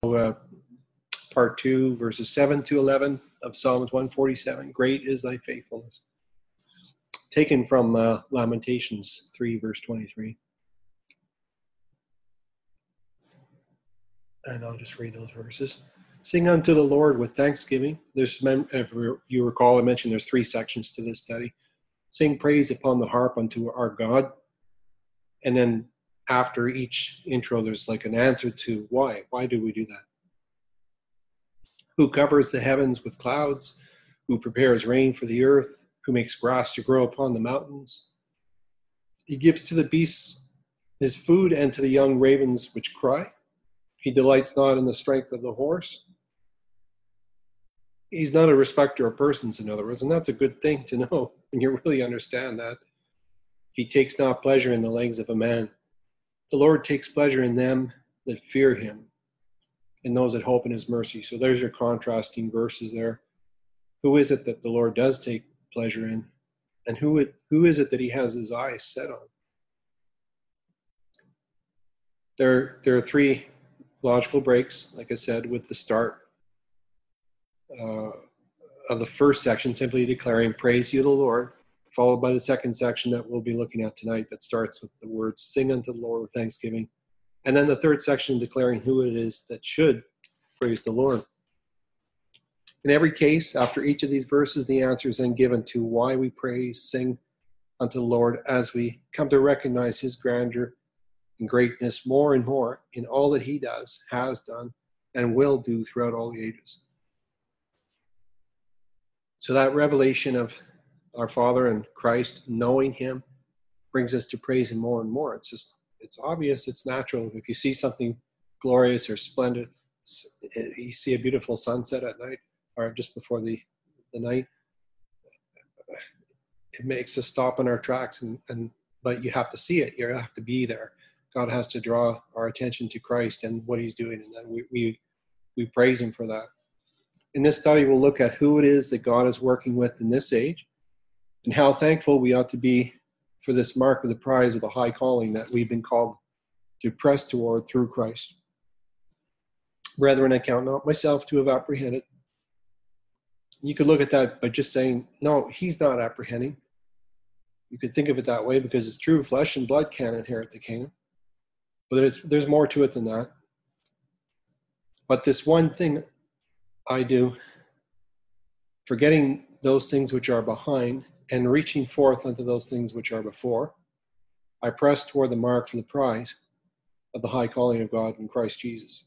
Part 2, verses 7 to 11 of Psalms 147. Great is thy faithfulness. Taken from Lamentations 3, verse 23. And I'll just read those verses. Sing unto the Lord with thanksgiving. If you recall, I mentioned there's 3 sections to this study. Sing praise upon the harp unto our God. And then after each intro, there's like an answer to why. Why do we do that? Who covers the heavens with clouds, who prepares rain for the earth, who makes grass to grow upon the mountains. He gives to the beasts his food, and to the young ravens which cry. He delights not in the strength of the horse. He's not a respecter of persons, in other words, and that's a good thing to know when you really understand that. He takes not pleasure in the legs of a man. The Lord takes pleasure in them that fear him, and those that hope in his mercy. So there's your contrasting verses there. Who is it that the Lord does take pleasure in? And who is it that he has his eyes set on? There are 3 logical breaks, like I said, with the start of the first section, simply declaring, praise you the Lord, followed by the second section that we'll be looking at tonight that starts with the words, sing unto the Lord with thanksgiving. And then the third section declaring who it is that should praise the Lord. In every case, after each of these verses, the answer is then given to why we praise, sing unto the Lord as we come to recognize his grandeur and greatness more and more in all that he does, has done, and will do throughout all the ages. So that revelation of our Father and Christ, knowing him, brings us to praise him more and more. It's obvious, it's natural. If you see something glorious or splendid, you see a beautiful sunset at night or just before the night, it makes us stop in our tracks, but you have to see it. You have to be there. God has to draw our attention to Christ and what he's doing, and then we praise him for that. In this study, we'll look at who it is that God is working with in this age and how thankful we ought to be for this mark of the prize of the high calling that we've been called to press toward through Christ. Brethren, I count not myself to have apprehended. You could look at that by just saying, no, he's not apprehending. You could think of it that way because it's true, flesh and blood can't inherit the kingdom. But there's more to it than that. But this one thing I do, forgetting those things which are behind and reaching forth unto those things which are before, I press toward the mark for the prize of the high calling of God in Christ Jesus.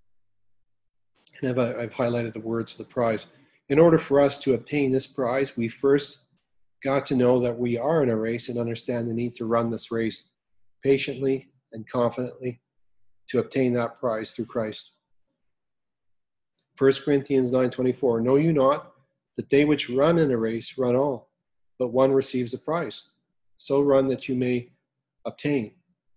And I've highlighted the words of the prize. In order for us to obtain this prize, we first got to know that we are in a race and understand the need to run this race patiently and confidently to obtain that prize through Christ. 1 Corinthians 9:24, know you not that they which run in a race run all, but one receives a prize. So run that you may obtain.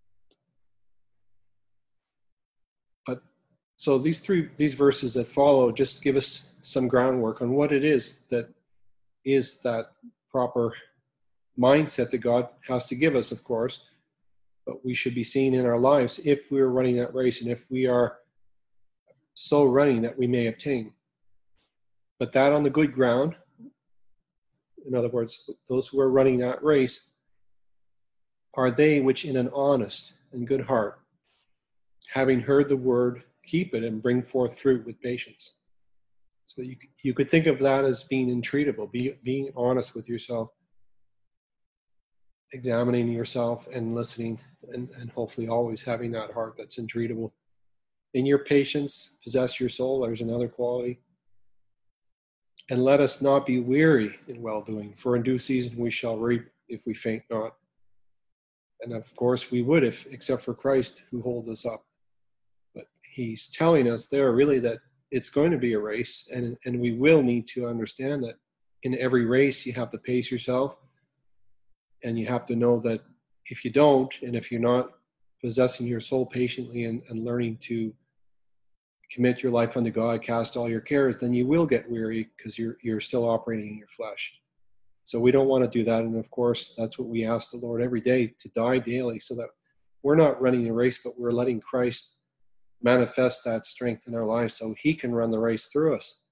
So these verses that follow just give us some groundwork on what it is that proper mindset that God has to give us, of course, but we should be seeing in our lives if we're running that race and if we are so running that we may obtain. But that on the good ground, in other words, those who are running that race, are they which in an honest and good heart, having heard the word, keep it and bring forth fruit with patience. So you could think of that as being intreatable, being honest with yourself, examining yourself and listening, and hopefully always having that heart that's intreatable. In your patience, possess your soul. There's another quality. And let us not be weary in well-doing, for in due season we shall reap if we faint not. And of course we would, except for Christ who holds us up. But he's telling us there really that it's going to be a race, and we will need to understand that in every race you have to pace yourself, and you have to know that if you don't, and if you're not possessing your soul patiently and learning to commit your life unto God, cast all your cares, then you will get weary because you're still operating in your flesh. So we don't want to do that. And of course, that's what we ask the Lord every day, to die daily, so that we're not running a race, but we're letting Christ manifest that strength in our lives so he can run the race through us.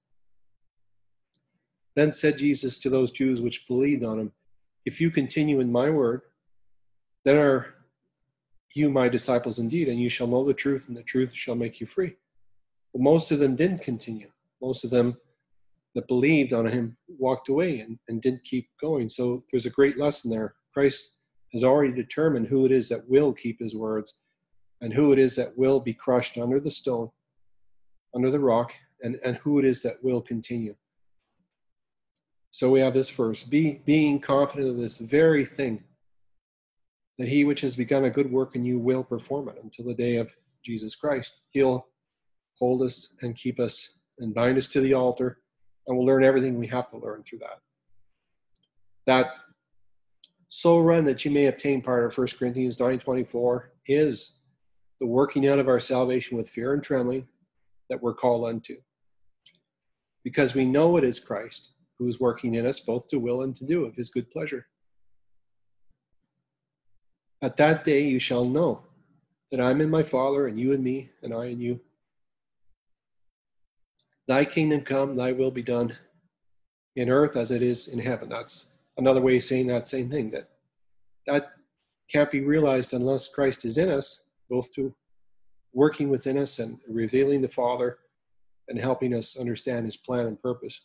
Then said Jesus to those Jews which believed on him, if you continue in my word, then are you my disciples indeed, and you shall know the truth, and the truth shall make you free. But most of them didn't continue. Most of them that believed on him walked away and didn't keep going. So there's a great lesson there. Christ has already determined who it is that will keep his words and who it is that will be crushed under the stone, under the rock, and who it is that will continue. So we have this verse, being confident of this very thing, that he which has begun a good work in you will perform it until the day of Jesus Christ. He'll hold us and keep us and bind us to the altar, and we'll learn everything we have to learn through that. That so run that you may obtain part of 1 Corinthians 9:24 is the working out of our salvation with fear and trembling that we're called unto. Because we know it is Christ who is working in us both to will and to do of his good pleasure. At that day you shall know that I'm in my Father, and you in me, and I in you. Thy kingdom come, thy will be done in earth as it is in heaven. That's another way of saying that same thing, that can't be realized unless Christ is in us, both to working within us and revealing the Father and helping us understand his plan and purpose.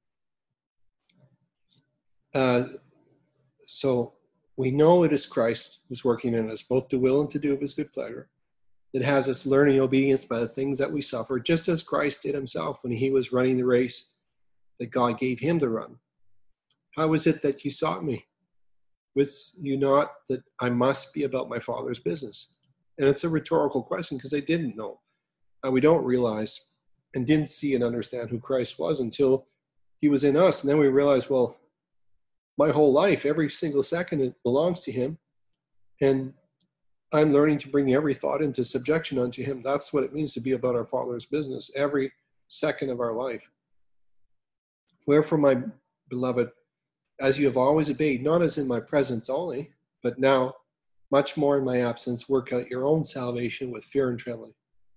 So we know it is Christ who's working in us, both to will and to do of his good pleasure, that has us learning obedience by the things that we suffer, just as Christ did himself when he was running the race that God gave him to run. How is it that you sought me? Wist you not that I must be about my Father's business? And it's a rhetorical question because they didn't know. And we don't realize and didn't see and understand who Christ was until he was in us. And then we realize, well, my whole life, every single second, it belongs to him. And I'm learning to bring every thought into subjection unto him. That's what it means to be about our Father's business, every second of our life. Wherefore, my beloved, as you have always obeyed, not as in my presence only, but now, much more in my absence, work out your own salvation with fear and trembling.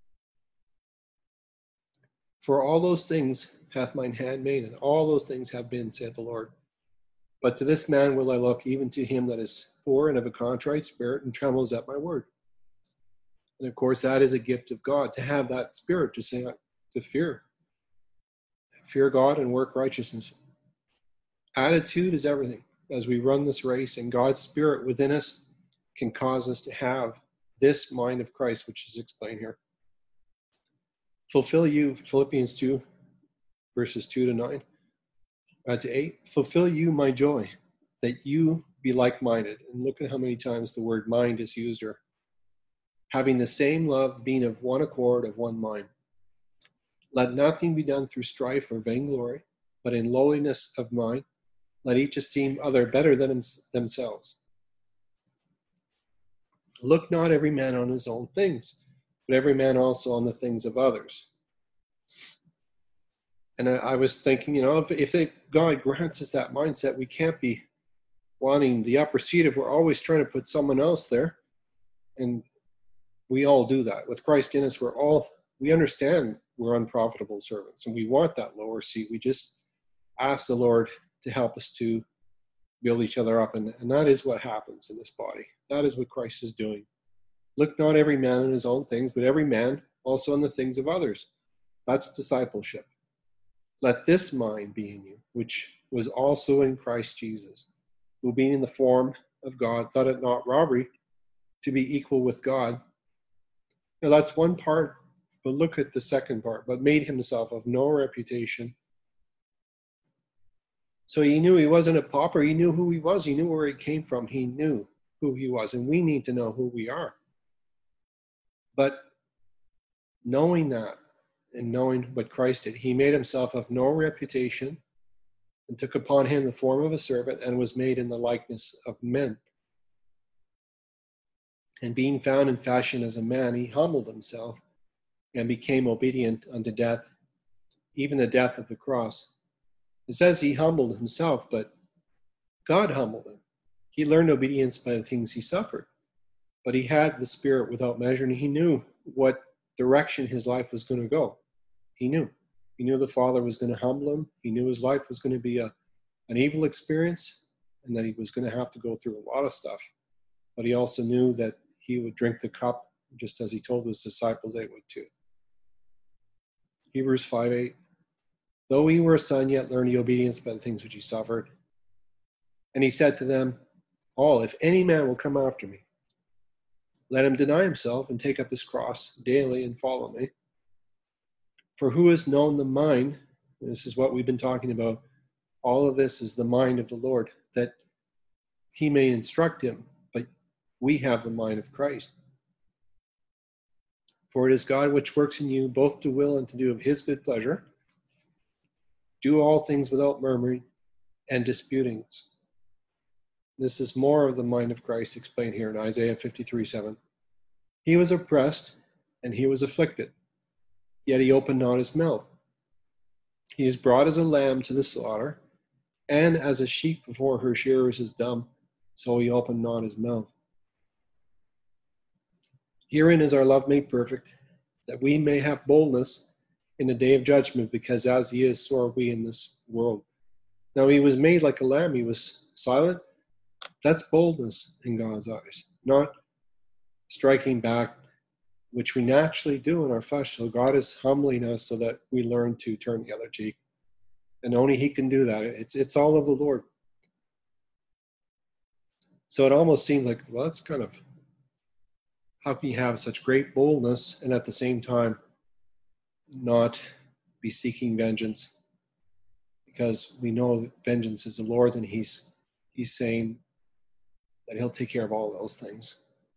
For all those things hath mine hand made, and all those things have been, saith the Lord. But to this man will I look, even to him that is poor and of a contrite spirit, and trembles at my word. And of course, that is a gift of God, to have that spirit, to say, to fear. Fear God and work righteousness. Attitude is everything. As we run this race, and God's spirit within us can cause us to have this mind of Christ, which is explained here. Fulfill you, Philippians 2, verses 2 to 9. To 8, fulfill you my joy, that you be like-minded. And look at how many times the word mind is used here. Having the same love, being of one accord, of one mind. Let nothing be done through strife or vainglory, but in lowliness of mind, let each esteem other better than themselves. Look not every man on his own things, but every man also on the things of others. And I was thinking, if God grants us that mindset, we can't be wanting the upper seat if we're always trying to put someone else there. And we all do that. With Christ in us, we understand we're unprofitable servants, and we want that lower seat. We just ask the Lord to help us to build each other up. And that is what happens in this body. That is what Christ is doing. Look not every man on his own things, but every man also on the things of others. That's discipleship. Let this mind be in you, which was also in Christ Jesus, who being in the form of God, thought it not robbery to be equal with God. Now that's one part, but look at the second part. But made himself of no reputation. So he knew he wasn't a pauper. He knew who he was. He knew where he came from. He knew who he was. And we need to know who we are. But knowing that, and knowing what Christ did, he made himself of no reputation and took upon him the form of a servant and was made in the likeness of men. And being found in fashion as a man, he humbled himself and became obedient unto death, even the death of the cross. It says he humbled himself, but God humbled him. He learned obedience by the things he suffered. But he had the Spirit without measure, and he knew what direction his life was going to go. He knew. He knew the Father was going to humble him. He knew his life was going to be an evil experience and that he was going to have to go through a lot of stuff. But he also knew that he would drink the cup just as he told his disciples they would too. Hebrews 5:8. Though he were a son, yet learned he obedience by the things which he suffered. And he said to them all, if any man will come after me, let him deny himself and take up his cross daily and follow me. For who has known the mind, and this is what we've been talking about, all of this is the mind of the Lord, that he may instruct him, but we have the mind of Christ. For it is God which works in you both to will and to do of his good pleasure. Do all things without murmuring and disputings. This is more of the mind of Christ explained here in Isaiah 53:7. He was oppressed and he was afflicted, yet he opened not his mouth. He is brought as a lamb to the slaughter, and as a sheep before her shearers is dumb, so he opened not his mouth. Herein is our love made perfect, that we may have boldness in the day of judgment, because as he is, so are we in this world. Now he was made like a lamb, he was silent. That's boldness in God's eyes, not striking back, which we naturally do in our flesh. So God is humbling us so that we learn to turn the other cheek. And only he can do that. It's all of the Lord. So it almost seemed like, well, that's kind of, how can you have such great boldness and at the same time not be seeking vengeance? Because we know that vengeance is the Lord's, and he's saying that he'll take care of all those things.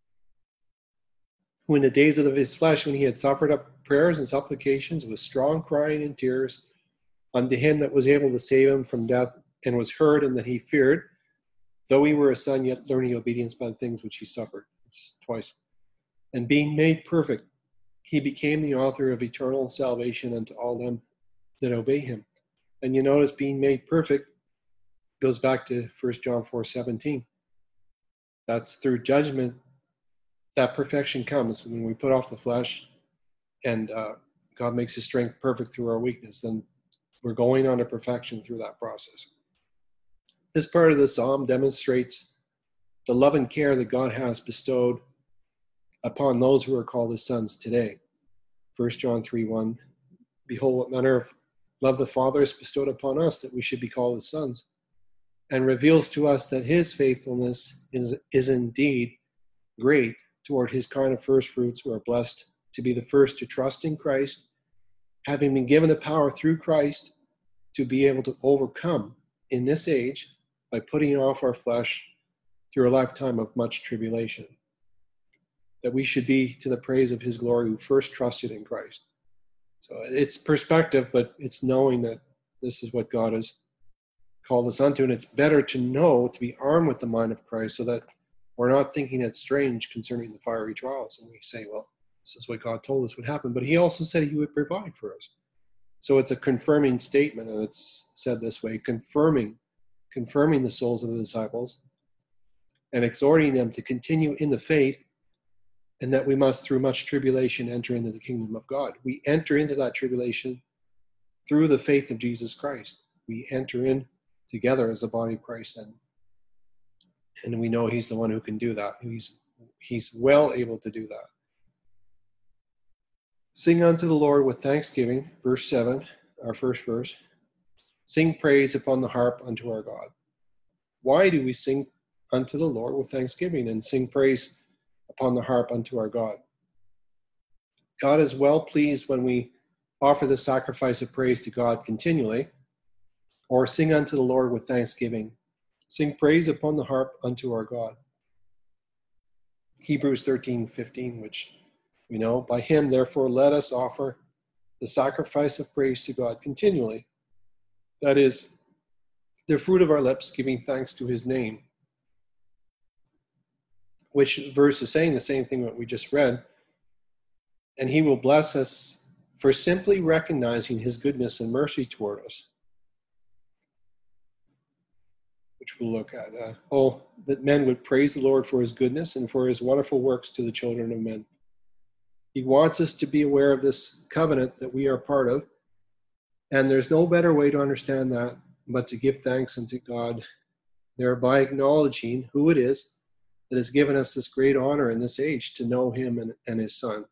Who in the days of his flesh, when he had suffered up prayers and supplications with strong crying and tears unto him that was able to save him from death, and was heard, and that he feared, though he were a son, yet learning obedience by the things which he suffered. It's twice. And being made perfect, he became the author of eternal salvation unto all them that obey him. And you notice being made perfect goes back to 1 John 4:17. That's through judgment that perfection comes. When we put off the flesh and God makes his strength perfect through our weakness, then we're going on to perfection through that process. This part of the psalm demonstrates the love and care that God has bestowed upon those who are called his sons today. 1 John 3:1, behold, what manner of love the Father has bestowed upon us, that we should be called his sons, and reveals to us that his faithfulness is indeed great toward his kind of first fruits, who are blessed to be the first to trust in Christ, having been given the power through Christ to be able to overcome in this age by putting off our flesh through a lifetime of much tribulation. That we should be to the praise of his glory who first trusted in Christ. So it's perspective, but it's knowing that this is what God has called us unto, and it's better to know, to be armed with the mind of Christ, so that we're not thinking it's strange concerning the fiery trials. And we say, well, this is what God told us would happen. But he also said he would provide for us. So it's a confirming statement, and it's said this way, confirming the souls of the disciples and exhorting them to continue in the faith, and that we must, through much tribulation, enter into the kingdom of God. We enter into that tribulation through the faith of Jesus Christ. We enter in together as the body of Christ, and we know he's the one who can do that. He's well able to do that. Sing unto the Lord with thanksgiving, verse 7, our first verse. Sing praise upon the harp unto our God. Why do we sing unto the Lord with thanksgiving and sing praise upon the harp unto our God? God is well pleased when we offer the sacrifice of praise to God continually, or sing unto the Lord with thanksgiving. Sing praise upon the harp unto our God. Hebrews 13:15, which we know, by him, therefore, let us offer the sacrifice of praise to God continually. That is, the fruit of our lips, giving thanks to his name. Which verse is saying the same thing that we just read. And he will bless us for simply recognizing his goodness and mercy toward us. Which we'll look at. That men would praise the Lord for his goodness and for his wonderful works to the children of men. He wants us to be aware of this covenant that we are part of. And there's no better way to understand that but to give thanks unto God, thereby acknowledging who it is that has given us this great honor in this age to know him and his Son.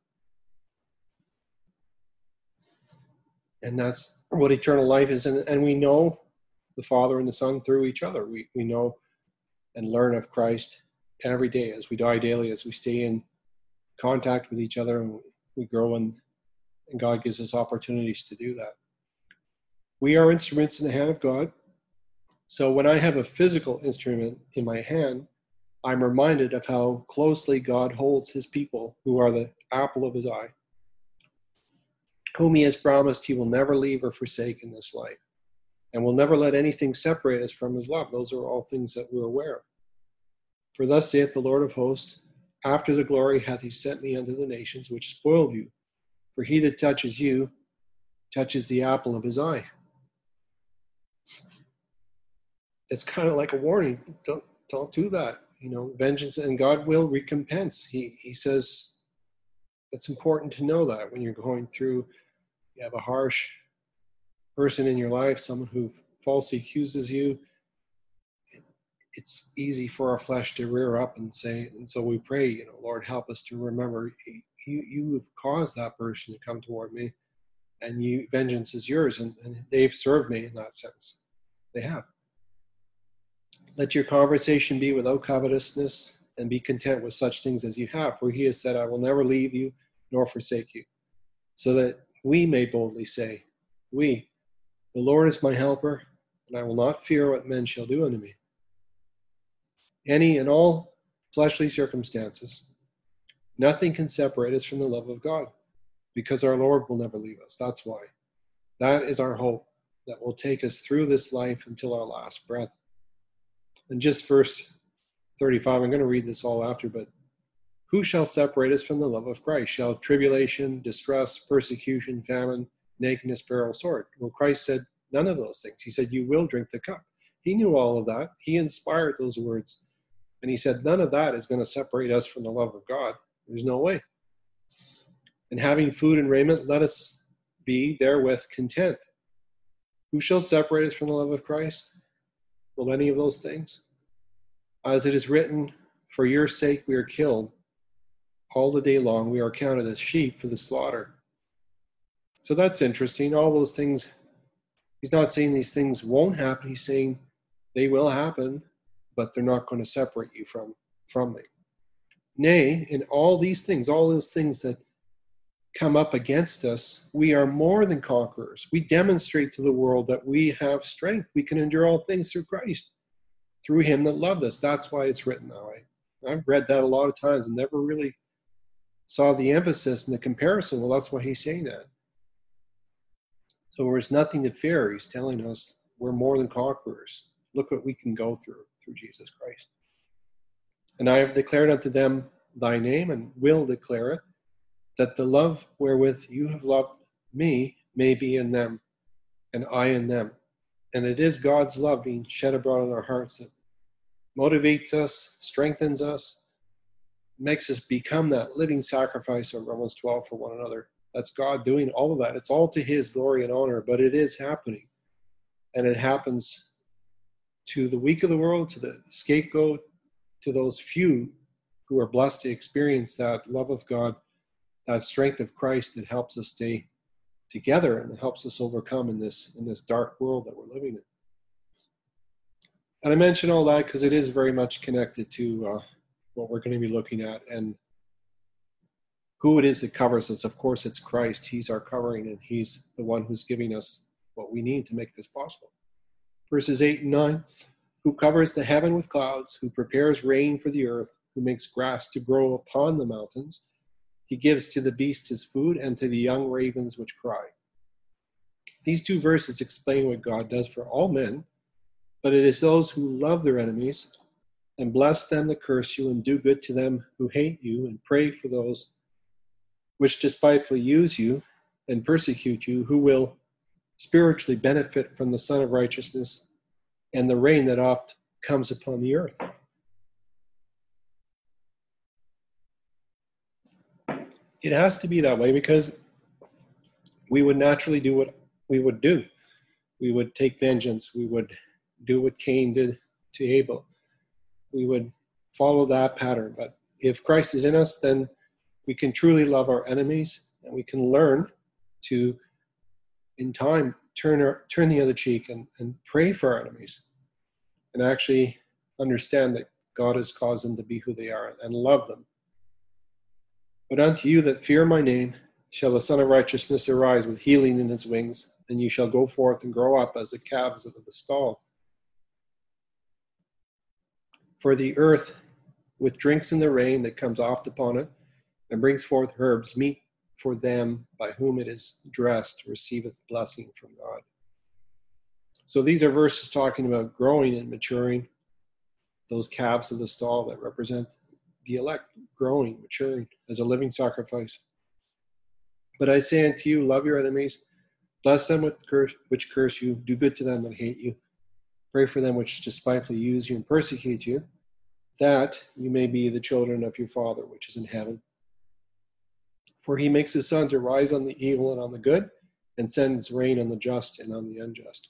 And that's what eternal life is. And we know the Father and the Son through each other. We know and learn of Christ every day as we die daily, as we stay in contact with each other, and we grow, and God gives us opportunities to do that. We are instruments in the hand of God. So when I have a physical instrument in my hand, I'm reminded of how closely God holds his people, who are the apple of his eye, whom he has promised he will never leave or forsake in this life, and will never let anything separate us from his love. Those are all things that we're aware of. For thus saith the Lord of hosts, after the glory hath he sent me unto the nations which spoiled you. For he that touches you touches the apple of his eye. It's kind of like a warning. Don't do that. Vengeance, and God will recompense. He says it's important to know that when you're going through, you have a harsh person in your life, someone who falsely accuses you. It's easy for our flesh to rear up and say, and so we pray, Lord, help us to remember you have caused that person to come toward me, and vengeance is yours, and they've served me in that sense. They have. Let your conversation be without covetousness, and be content with such things as you have. For he has said, I will never leave you nor forsake you. So that we may boldly say, the Lord is my helper, and I will not fear what men shall do unto me. Any and all fleshly circumstances, nothing can separate us from the love of God, because our Lord will never leave us. That's why. That is our hope that will take us through this life until our last breath. And just verse 35, I'm going to read this all after, but who shall separate us from the love of Christ? Shall tribulation, distress, persecution, famine, nakedness, peril, sword? Well, Christ said none of those things. He said, you will drink the cup. He knew all of that. He inspired those words. And he said, none of that is going to separate us from the love of God. There's no way. And having food and raiment, let us be therewith content. Who shall separate us from the love of Christ? Will any of those things? As it is written, for your sake we are killed. All the day long we are counted as sheep for the slaughter. So that's interesting. All those things, he's not saying these things won't happen. He's saying they will happen, but they're not going to separate you from me. Nay, in all these things, all those things that come up against us, we are more than conquerors. We demonstrate to the world that we have strength. We can endure all things through Christ, through him that loved us. That's why it's written that way. I've read that a lot of times and never really saw the emphasis and the comparison. Well, that's why he's saying that. So there's nothing to fear. He's telling us we're more than conquerors. Look what we can go through Jesus Christ. And I have declared unto them thy name, and will declare it, that the love wherewith you have loved me may be in them, and I in them. And it is God's love being shed abroad in our hearts that motivates us, strengthens us, makes us become that living sacrifice of Romans 12 for one another. That's God doing all of that. It's all to his glory and honor, but it is happening. And it happens to the weak of the world, to the scapegoat, to those few who are blessed to experience that love of God, that strength of Christ that helps us stay together and helps us overcome in this dark world that we're living in. And I mention all that because it is very much connected to what we're going to be looking at and who it is that covers us. Of course, it's Christ. He's our covering, and he's the one who's giving us what we need to make this possible. Verses 8 and 9, who covers the heaven with clouds, who prepares rain for the earth, who makes grass to grow upon the mountains. He gives to the beast his food, and to the young ravens which cry. These two verses explain what God does for all men, but it is those who love their enemies and bless them that curse you, and do good to them who hate you, and pray for those which despitefully use you and persecute you, who will spiritually benefit from the Son of Righteousness and the rain that oft comes upon the earth. It has to be that way because we would naturally do what we would do. We would take vengeance. We would do what Cain did to Abel. We would follow that pattern. But if Christ is in us, then we can truly love our enemies, and we can learn to, in time, turn the other cheek and pray for our enemies, and actually understand that God has caused them to be who they are and love them. But unto you that fear my name shall the Son of Righteousness arise with healing in his wings, and you shall go forth and grow up as the calves of the stall. For the earth, with drinks in the rain that comes oft upon it, and brings forth herbs, meet for them by whom it is dressed, receiveth blessing from God. So these are verses talking about growing and maturing, those calves of the stall that represent the elect, growing, maturing as a living sacrifice. But I say unto you, love your enemies, bless them which curse you, do good to them that hate you, pray for them which despitefully use you and persecute you, that you may be the children of your Father which is in heaven. For he makes his sun to rise on the evil and on the good, and sends rain on the just and on the unjust.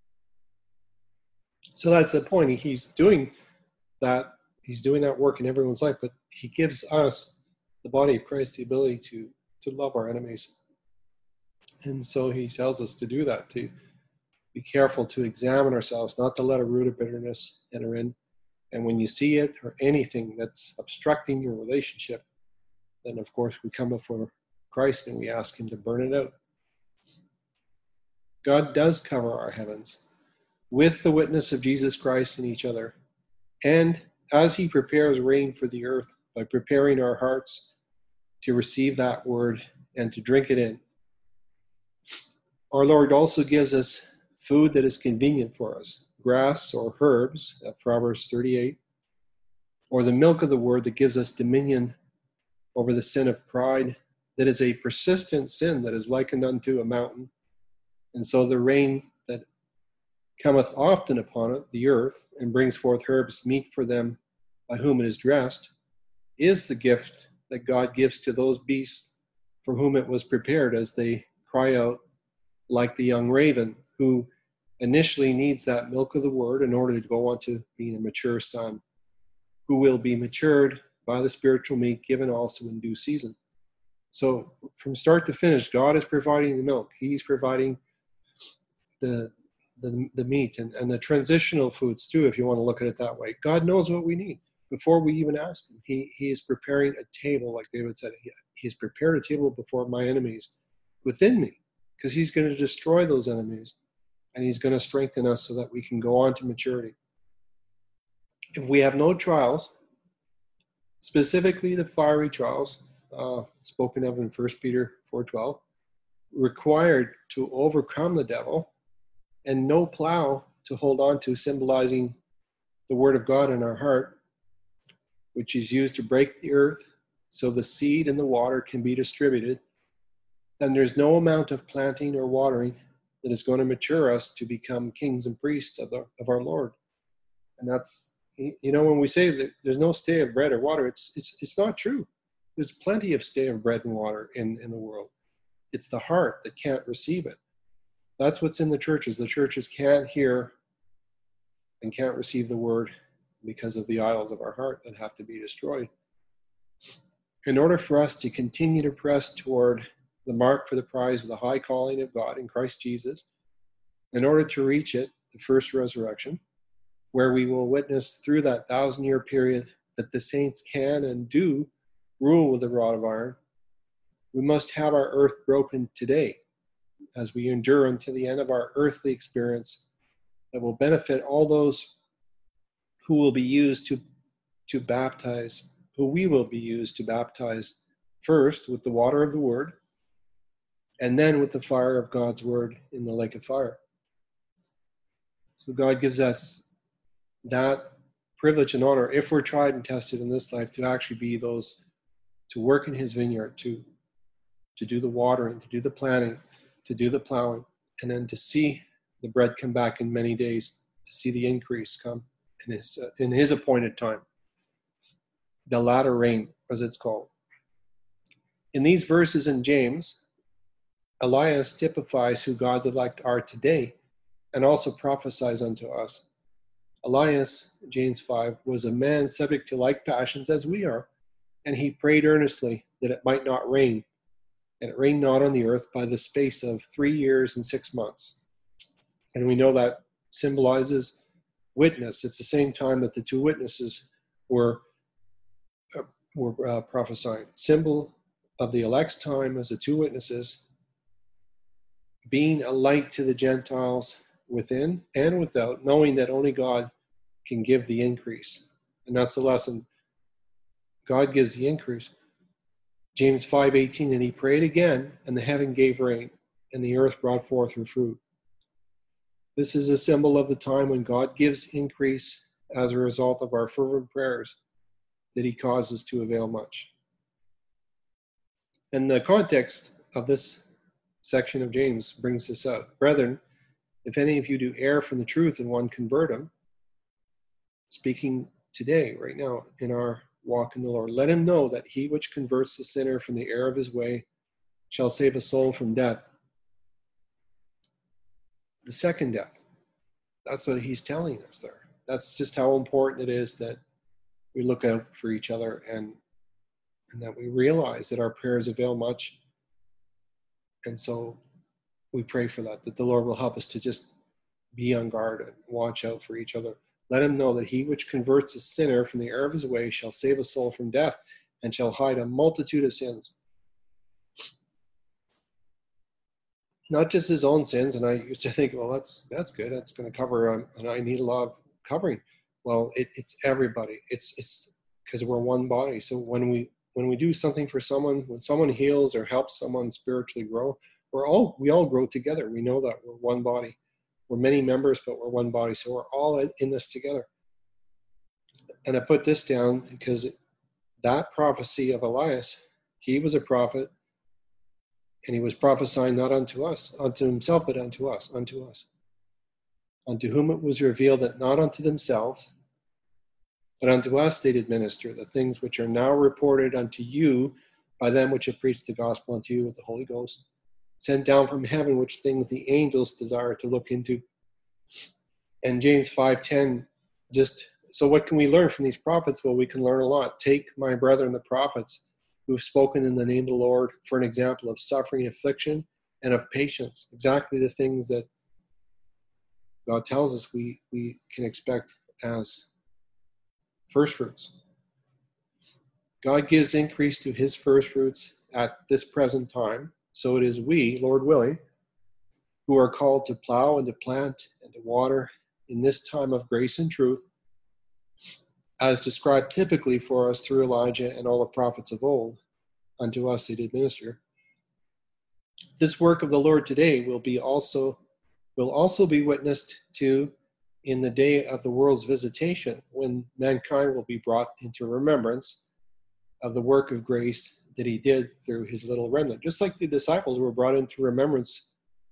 So that's the point. He's doing that work in everyone's life, but he gives us, the body of Christ, the ability to love our enemies. And so he tells us to do that, to be careful to examine ourselves, not to let a root of bitterness enter in. And when you see it or anything that's obstructing your relationship, then of course we come before Christ and we ask him to burn it out. God does cover our heavens with the witness of Jesus Christ in each other. And as he prepares rain for the earth by preparing our hearts to receive that word and to drink it in, our Lord also gives us food that is convenient for us, grass or herbs, at Proverbs 38, or the milk of the word that gives us dominion over the sin of pride, that is a persistent sin that is likened unto a mountain. And so the rain that cometh often upon it, the earth, and brings forth herbs meet for them by whom it is dressed, is the gift that God gives to those beasts for whom it was prepared, as they cry out like the young raven, who initially needs that milk of the word in order to go on to being a mature son, who will be matured by the spiritual meat given also in due season. So from start to finish, God is providing the milk. He's providing the meat and the transitional foods too, if you want to look at it that way. God knows what we need before we even ask him. He is preparing a table, like David said. He's prepared a table before my enemies within me, because he's going to destroy those enemies, and he's going to strengthen us so that we can go on to maturity. If we have no trials, specifically the fiery trials spoken of in 1 Peter 4:12, required to overcome the devil, and no plow to hold on to, symbolizing the word of God in our heart, which is used to break the earth so the seed and the water can be distributed, then there's no amount of planting or watering that is going to mature us to become kings and priests of our Lord. And that's, when we say that there's no stay of bread or water, it's not true. There's plenty of stay of bread and water in the world. It's the heart that can't receive it. That's what's in the churches. The churches can't hear and can't receive the word because of the idols of our heart that have to be destroyed. In order for us to continue to press toward the mark for the prize of the high calling of God in Christ Jesus, in order to reach it, the first resurrection, where we will witness through that 1,000-year period that the saints can and do rule with a rod of iron, we must have our earth broken today as we endure unto the end of our earthly experience that will benefit all those who will be used to baptize, who we will be used to baptize first with the water of the word, and then with the fire of God's word in the lake of fire. So God gives us that privilege and honor, if we're tried and tested in this life, to actually be those to work in his vineyard, to do the watering, to do the planting, to do the plowing, and then to see the bread come back in many days, to see the increase come in his appointed time. The latter rain, as it's called. In these verses in James, Elias typifies who God's elect are today and also prophesies unto us. Elias, James 5, was a man subject to like passions as we are, and he prayed earnestly that it might not rain. And it rained not on the earth by the space of 3 years and 6 months. And we know that symbolizes witness. It's the same time that the two witnesses were prophesying. Symbol of the elect's time as the two witnesses, being a light to the Gentiles within and without, knowing that only God can give the increase. And that's the lesson. God gives the increase. James 5:18, and he prayed again, and the heaven gave rain, and the earth brought forth her fruit. This is a symbol of the time when God gives increase as a result of our fervent prayers that he causes to avail much. And the context of this section of James brings this out. Brethren, if any of you do err from the truth and one convert him, speaking today, right now, in our walk in the Lord, let him know that he which converts the sinner from the error of his way shall save a soul from death. The second death. That's what he's telling us there. That's just how important it is that we look out for each other and that we realize that our prayers avail much. And so we pray for that the Lord will help us to just be on guard and watch out for each other. Let him know that he which converts a sinner from the error of his way shall save a soul from death and shall hide a multitude of sins. Not just his own sins. And I used to think, well, that's good. That's going to cover, and I need a lot of covering. Well, it's everybody. It's because we're one body. So when we do something for someone, when someone heals or helps someone spiritually grow, we all grow together. We know that we're one body. We're many members, but we're one body. So we're all in this together. And I put this down because that prophecy of Elias, he was a prophet, and he was prophesying not unto us, unto himself, but unto us. Unto whom it was revealed that not unto themselves, but unto us they did minister the things which are now reported unto you by them which have preached the gospel unto you with the Holy Ghost, sent down from heaven, which things the angels desire to look into. And James 5:10, so what can we learn from these prophets? Well, we can learn a lot. Take my brethren, the prophets, who have spoken in the name of the Lord for an example of suffering, affliction, and of patience. Exactly the things that God tells us we can expect as first fruits. God gives increase to his first fruits at this present time. So it is we, Lord willing, who are called to plow and to plant and to water in this time of grace and truth, as described typically for us through Elijah and all the prophets of old. Unto us they did minister. This work of the Lord today will also be witnessed to in the day of the world's visitation, when mankind will be brought into remembrance of the work of grace that he did through his little remnant. Just like the disciples were brought into remembrance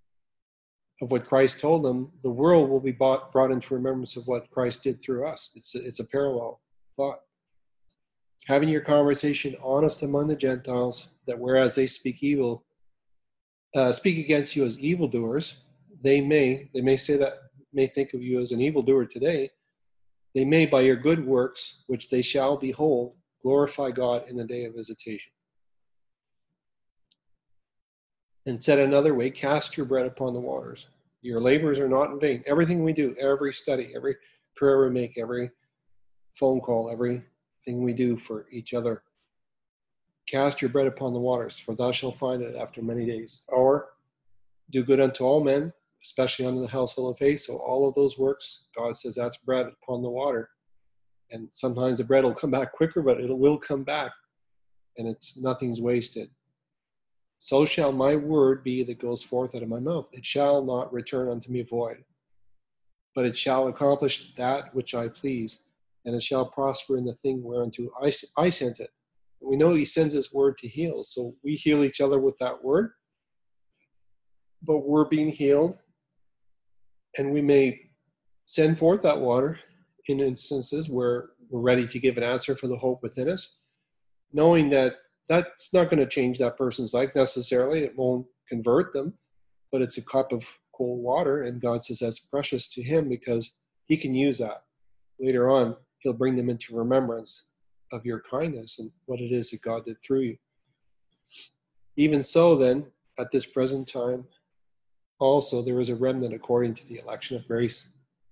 of what Christ told them, the world will be brought into remembrance of what Christ did through us. It's a parallel thought. Having your conversation honest among the Gentiles, that whereas they speak against you as evildoers, they may think of you as an evildoer today. They may, by your good works, which they shall behold, glorify God in the day of visitation. And said another way, cast your bread upon the waters. Your labors are not in vain. Everything we do, every study, every prayer we make, every phone call, everything we do for each other, cast your bread upon the waters, for thou shalt find it after many days. Or do good unto all men, especially unto the household of faith. So all of those works, God says that's bread upon the water. And sometimes the bread will come back quicker, but it will come back, and nothing's wasted. So shall my word be that goes forth out of my mouth. It shall not return unto me void, but it shall accomplish that which I please, and it shall prosper in the thing whereunto I sent it. We know he sends his word to heal, so we heal each other with that word, but we're being healed, and we may send forth that water in instances where we're ready to give an answer for the hope within us, knowing that that's not going to change that person's life necessarily. It won't convert them, but it's a cup of cold water, and God says that's precious to him because he can use that. Later on, he'll bring them into remembrance of your kindness and what it is that God did through you. Even so, then, at this present time, also there is a remnant according to the election of grace.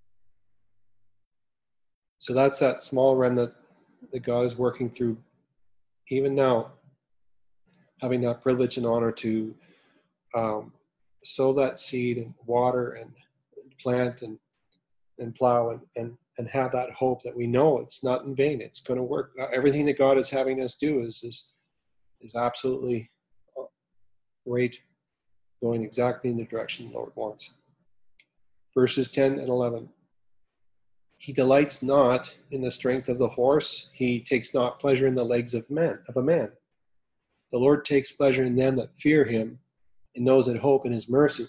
So that's that small remnant that God is working through even now, having that privilege and honor to sow that seed and water and plant and plow and have that hope that we know it's not in vain. It's going to work. Everything that God is having us do is absolutely right, going exactly in the direction the Lord wants. Verses 10 and 11. He delights not in the strength of the horse. He takes not pleasure in the legs of a man. The Lord takes pleasure in them that fear him, in those that hope in his mercy.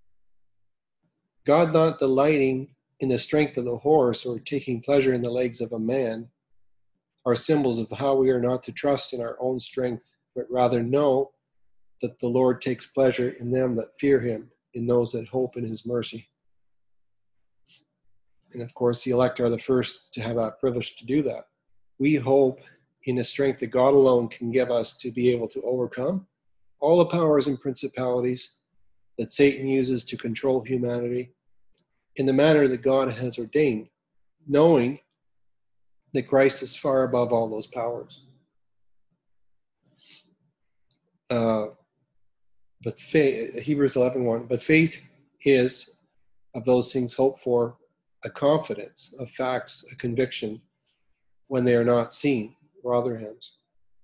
God not delighting in the strength of the horse or taking pleasure in the legs of a man are symbols of how we are not to trust in our own strength, but rather know that the Lord takes pleasure in them that fear him, in those that hope in his mercy. And of course, the elect are the first to have that privilege to do that. We hope in the strength that God alone can give us to be able to overcome all the powers and principalities that Satan uses to control humanity in the manner that God has ordained, knowing that Christ is far above all those powers. But faith, Hebrews 11:1, but faith is of those things hoped for, a confidence of facts, a conviction when they are not seen, Rotherham's.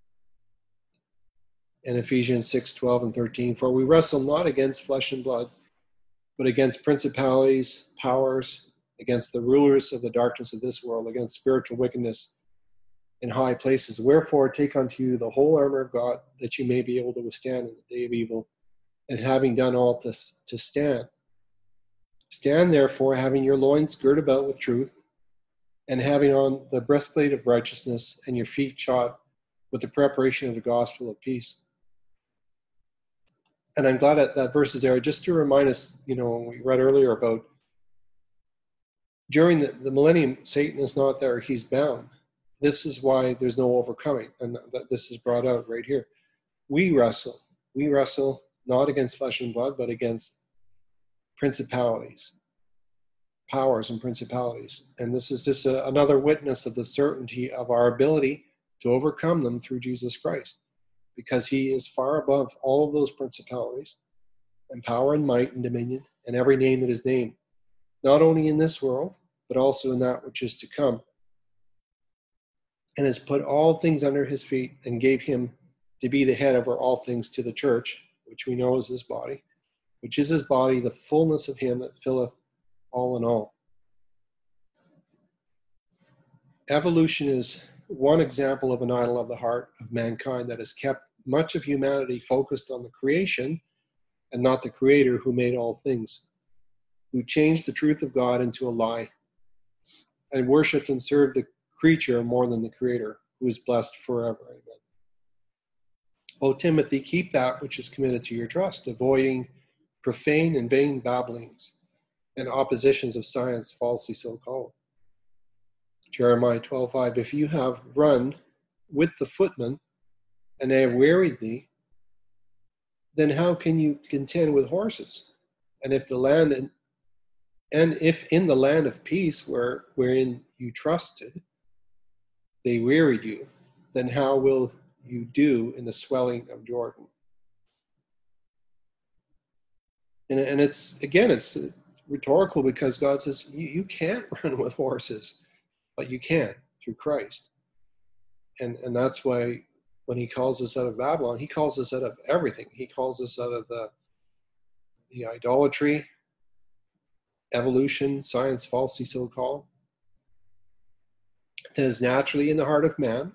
And Ephesians 6:12 and 13, for we wrestle not against flesh and blood, but against principalities, powers, against the rulers of the darkness of this world, against spiritual wickedness in high places. Wherefore take unto you the whole armor of God, that you may be able to withstand in the day of evil, and having done all to stand. Stand therefore, having your loins girt about with truth, and having on the breastplate of righteousness, and your feet shod with the preparation of the gospel of peace. And I'm glad that verse is there, just to remind us, when we read earlier about during the millennium, Satan is not there, he's bound. This is why there's no overcoming, and this is brought out right here. We wrestle not against flesh and blood, but against principalities, powers and principalities. And this is just another witness of the certainty of our ability to overcome them through Jesus Christ, because he is far above all of those principalities and power and might and dominion and every name that is named, not only in this world, but also in that which is to come, and has put all things under his feet and gave him to be the head over all things to the church, which we know is his body, which is his body, the fullness of him that filleth all in all. Evolution is one example of an idol of the heart of mankind that has kept much of humanity focused on the creation and not the creator who made all things, who changed the truth of God into a lie and worshipped and served the creature more than the creator, who is blessed forever. Amen. O Timothy, keep that which is committed to your trust, avoiding profane and vain babblings and oppositions of science falsely so called. Jeremiah 12:5, if you have run with the footmen and they have wearied thee, then how can you contend with horses? And if in the land of peace wherein you trusted, they wearied you, then how will you do in the swelling of Jordan? And it's rhetorical, because God says you can't run with horses, but you can through Christ. And that's why when he calls us out of Babylon, he calls us out of everything. He calls us out of the idolatry, evolution, science falsely so called, that is naturally in the heart of man.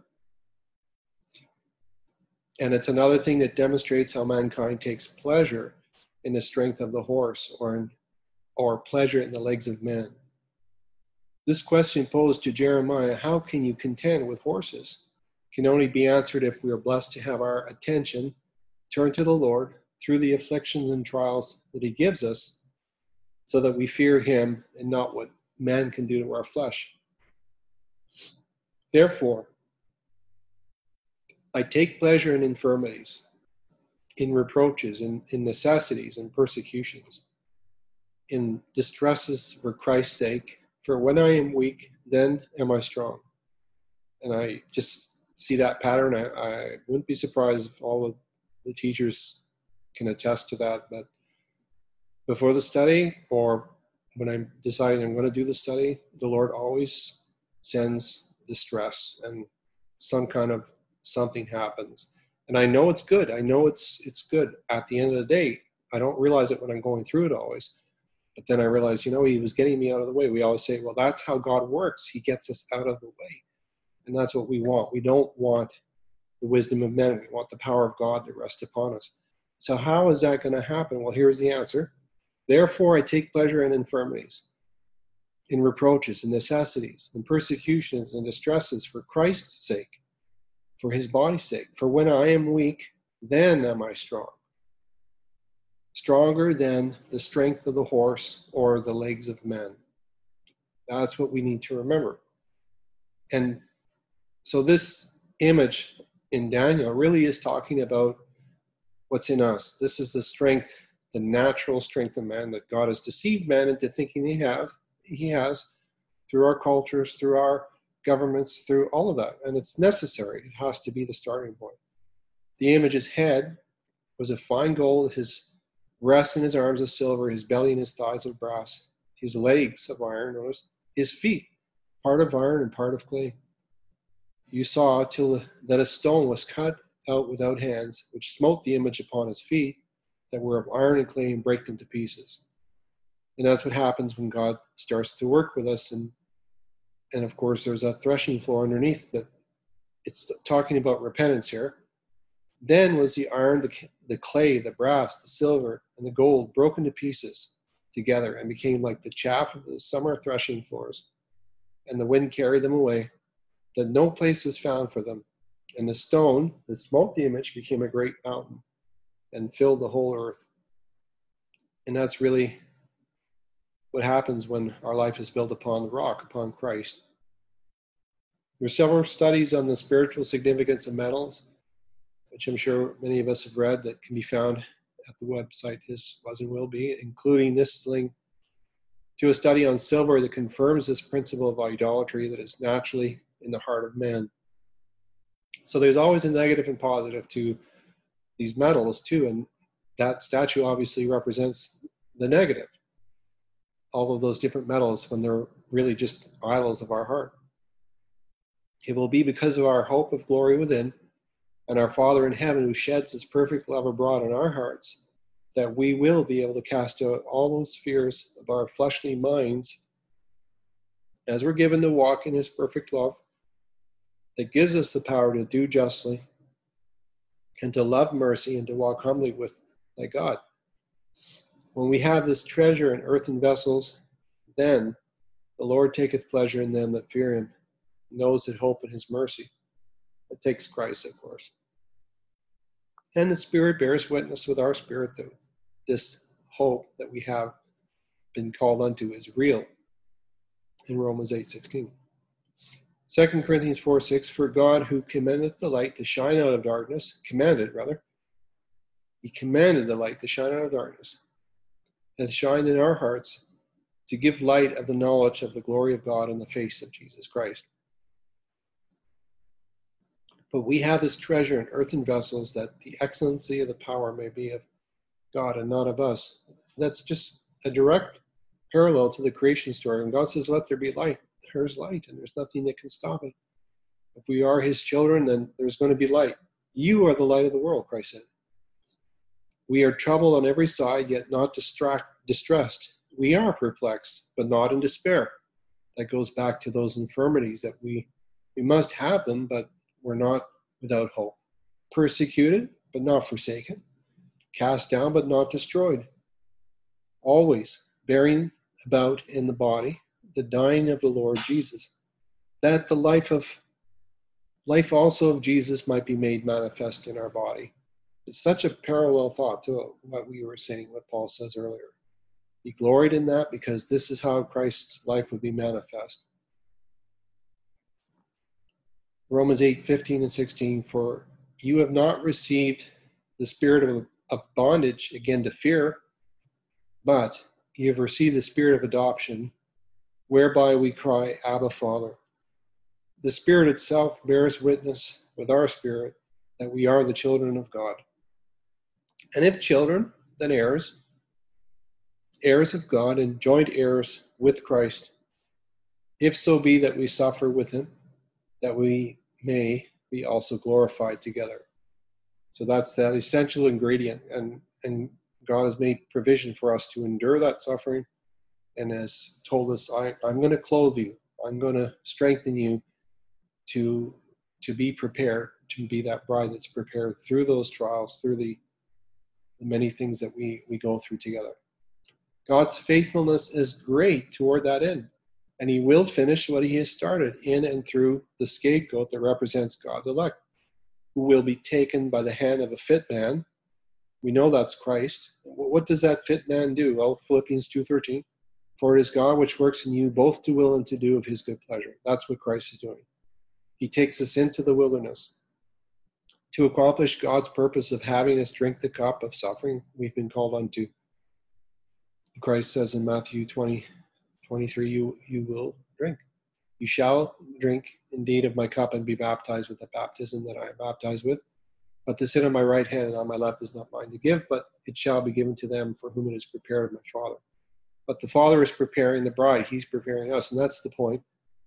And it's another thing that demonstrates how mankind takes pleasure in the strength of the horse, or pleasure in the legs of men. This question posed to Jeremiah, how can you contend with horses? can only be answered if we are blessed to have our attention turned to the Lord through the afflictions and trials that he gives us, so that we fear him and not what man can do to our flesh. Therefore, I take pleasure in infirmities, in reproaches, in necessities, in persecutions, in distresses for Christ's sake. For when I am weak, then am I strong. And I just see that pattern. I wouldn't be surprised if all of the teachers can attest to that. But before the study, or when I'm deciding I'm going to do the study, the Lord always sends distress and some kind of something happens. And I know it's good. I know it's good. At the end of the day, I don't realize it when I'm going through it always. But then I realized, he was getting me out of the way. We always say, well, that's how God works. He gets us out of the way. And that's what we want. We don't want the wisdom of men. We want the power of God to rest upon us. So how is that going to happen? Well, here's the answer. Therefore, I take pleasure in infirmities, in reproaches, in necessities, in persecutions, and distresses for Christ's sake, for his body's sake. For when I am weak, then am I strong. Stronger than the strength of the horse or the legs of men. That's what we need to remember. And so this image in Daniel really is talking about what's in us. This is the strength, the natural strength of man that God has deceived man into thinking he has through our cultures, through our governments, through all of that. And it's necessary. It has to be the starting point. The image's head was of fine gold, his breast and his arms of silver, his belly and his thighs of brass, his legs of iron, notice, his feet, part of iron and part of clay. You saw till that a stone was cut out without hands, which smote the image upon his feet that were of iron and clay and brake them to pieces. And that's what happens when God starts to work with us. And of course, there's a threshing floor underneath that. It's talking about repentance here. Then was the iron, the clay, the brass, the silver, and the gold broken to pieces together and became like the chaff of the summer threshing floors. And the wind carried them away, that no place was found for them. And the stone that smote the image became a great mountain and filled the whole earth. And that's really what happens when our life is built upon the rock, upon Christ. There are several studies on the spiritual significance of metals, which I'm sure many of us have read, that can be found at the website His Was and Will Be, including this link to a study on silver that confirms this principle of idolatry that is naturally in the heart of man. So there's always a negative and positive to these metals too, and that statue obviously represents the negative. All of those different metals when they're really just idols of our heart. It will be because of our hope of glory within and our Father in heaven who sheds his perfect love abroad in our hearts that we will be able to cast out all those fears of our fleshly minds as we're given to walk in his perfect love that gives us the power to do justly and to love mercy and to walk humbly with thy God. When we have this treasure in earthen vessels, then the Lord taketh pleasure in them that fear him, knows that hope in his mercy. It takes Christ, of course. And the Spirit bears witness with our spirit that this hope that we have been called unto is real in Romans 8:16. 2 Corinthians 4:6, for God who commandeth the light to shine out of darkness, he commanded the light to shine out of darkness, hath shined in our hearts to give light of the knowledge of the glory of God in the face of Jesus Christ. But we have this treasure in earthen vessels that the excellency of the power may be of God and not of us. That's just a direct parallel to the creation story. When God says, let there be light, there's light, and there's nothing that can stop it. If we are his children, then there's going to be light. You are the light of the world, Christ said. We are troubled on every side, yet not distressed. We are perplexed, but not in despair. That goes back to those infirmities that we must have them, but we're not without hope. Persecuted, but not forsaken. Cast down, but not destroyed. Always bearing about in the body the dying of the Lord Jesus, that the life of life also of Jesus might be made manifest in our body. It's such a parallel thought to what we were saying, what Paul says earlier. He gloried in that because this is how Christ's life would be manifest. Romans 8:15 and 16, for you have not received the spirit of bondage again to fear, but you have received the spirit of adoption, whereby we cry, Abba, Father. The Spirit itself bears witness with our spirit that we are the children of God. And if children, then heirs, heirs of God and joint heirs with Christ, if so be that we suffer with him, that we may be also glorified together. So that's that essential ingredient. And God has made provision for us to endure that suffering and has told us, I'm going to clothe you. I'm going to strengthen you to be prepared, to be that bride that's prepared through those trials, through the many things that we go through together. God's faithfulness is great toward that end, and he will finish what he has started in and through the scapegoat that represents God's elect, who will be taken by the hand of a fit man. We know that's Christ. What does that fit man do? Well, Philippians 2:13, for it is God which works in you both to will and to do of his good pleasure. That's what Christ is doing. He takes us into the wilderness to accomplish God's purpose of having us drink the cup of suffering we've been called unto. Christ says in Matthew 20:23, you will drink. You shall drink indeed of my cup and be baptized with the baptism that I am baptized with. But to sit on my right hand and on my left is not mine to give, but it shall be given to them for whom it is prepared of my Father. But the Father is preparing the bride. He's preparing us, and that's the point.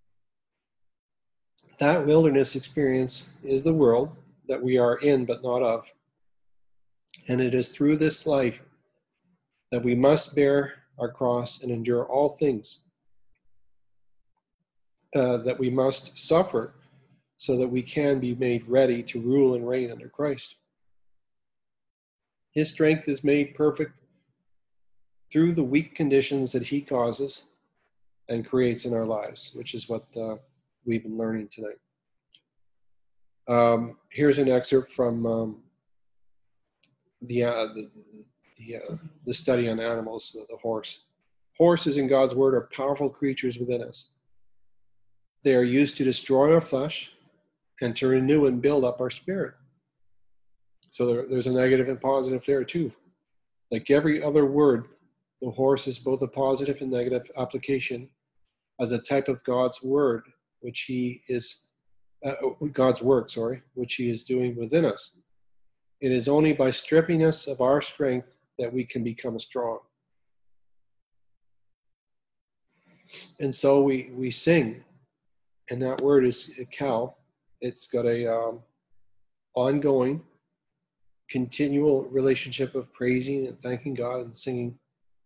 That wilderness experience is the world that we are in but not of. And it is through this life that we must bear our cross and endure all things, that we must suffer so that we can be made ready to rule and reign under Christ. His strength is made perfect through the weak conditions that he causes and creates in our lives, which is what we've been learning tonight. Here's an excerpt from the study on animals, the horse. Horses in God's word are powerful creatures within us. They are used to destroy our flesh and to renew and build up our spirit. So there's a negative and positive there too. Like every other word, the horse is both a positive and negative application as a type of God's word, which he is God's work, which he is doing within us. It is only by stripping us of our strength that we can become strong. And so we sing, and that word is kal. It's got a ongoing, continual relationship of praising and thanking God and singing,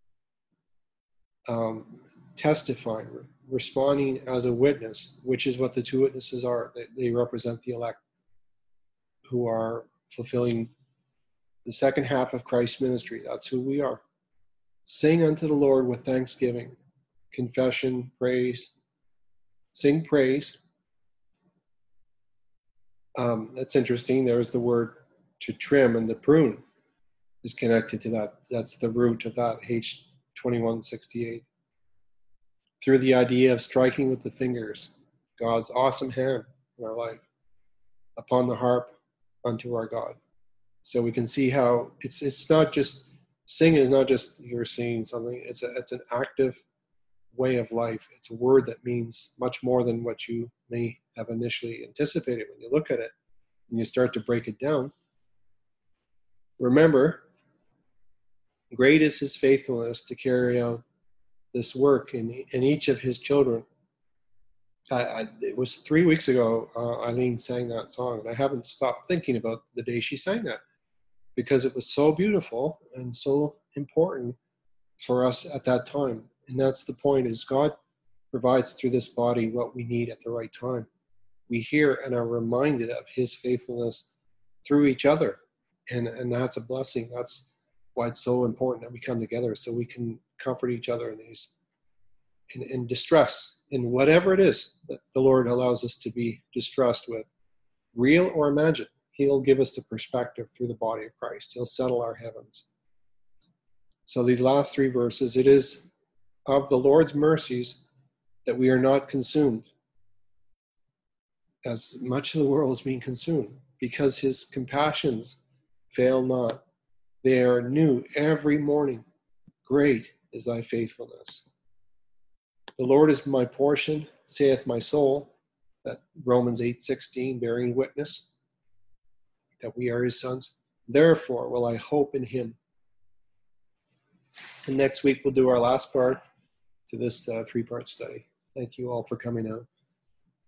testifying, responding as a witness, which is what the two witnesses are. They represent the elect who are fulfilling the second half of Christ's ministry. That's who we are. Sing unto the Lord with thanksgiving, confession, praise. Sing praise. That's interesting. There's the word to trim, and the prune is connected to that. That's the root of that, H2168. Through the idea of striking with the fingers, God's awesome hand in our life, upon the harp unto our God. So we can see how it's not just, singing is not just you're singing something, it's an active way of life. It's a word that means much more than what you may have initially anticipated when you look at it and you start to break it down. Remember, great is his faithfulness to carry out this work in each of his children. It was 3 weeks ago, Eileen sang that song, and I haven't stopped thinking about the day she sang that, because it was so beautiful and so important for us at that time. And that's the point, is God provides through this body what we need at the right time. We hear and are reminded of his faithfulness through each other. And that's a blessing. That's why it's so important that we come together, so we can comfort each other in distress, in whatever it is that the Lord allows us to be distressed with. real or imagined. He'll give us the perspective through the body of Christ. He'll settle our heavens. So these last 3 verses, it is of the Lord's mercies that we are not consumed, as much of the world is being consumed, because his compassions fail not. They are new every morning. Great is thy faithfulness. The Lord is my portion, saith my soul. That Romans 8:16, bearing witness that we are his sons. Therefore will I hope in him. And next week we'll do our last part to this 3-part study. Thank you all for coming out.